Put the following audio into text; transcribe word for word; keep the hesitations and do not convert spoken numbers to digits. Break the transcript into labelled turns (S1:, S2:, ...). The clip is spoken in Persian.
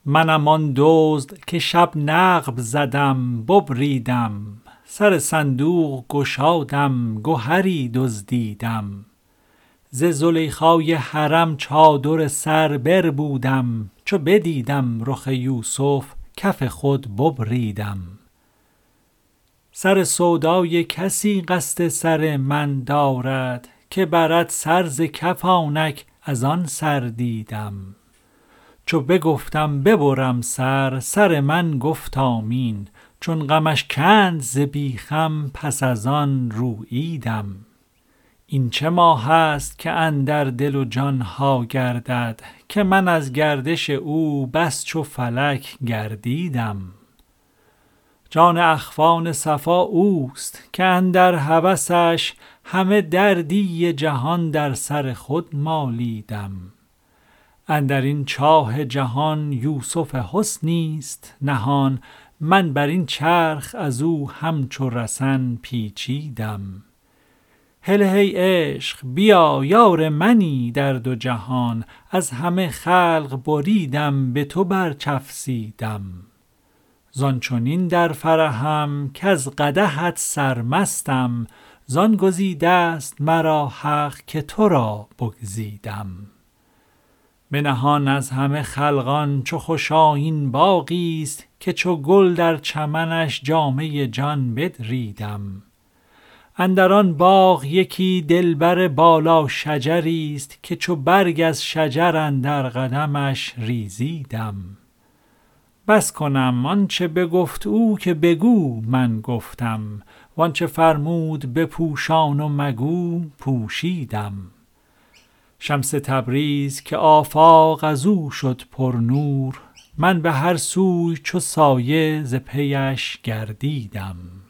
S1: منم آن دزد که شب نقب زدم ببریدم، سر صندوق گشادم گهری دزدیدم. ز زلیخای حرم چادر سر بربودم، چو بدیدم رخ یوسف کف خود ببریدم. سر سودای کسی قصد سر من دارد، که برد سر ز کف آنک از آن سر دیدم. چو بگفتم ببرم سر، سر من گفت آمین، چون غمش کند ز بیخم پس از آن روییدم. این چه ماه است که اندر دل و جان ها گردد، که من از گردش او بس چو فلک گردیدم. جان اخوان صفا اوست که اندر هوسش، همه دردی جهان در سر خود مالیدم. اندر این چاه جهان یوسف حسنی است نهان، من بر این چرخ از او همچو رسن پیچیدم. هله ای عشق بیا یار منی در دو جهان، از همه خلق بریدم به تو برچفسیدم. زان چنین در فرحم کز قدحت سرمستم، زان گزیده است مرا حق که تو را بگزیدم. بنهان از همه خلقان چو خوش آیین باغی است، که چو گل در چمنش جامه جان بدریدم. اندر آن باغ یکی دلبر بالا شجری است، که چو برگ از شجر اندر قدمش ریزیدم. بس کنم آنچه بگفت او که بگو من گفتم، وانچه فرمود بپوشان و مگو پوشیدم. شمس تبریز که آفاق از او شد پرنور، من به هر سوی چو سایه ز پیش گردیدم.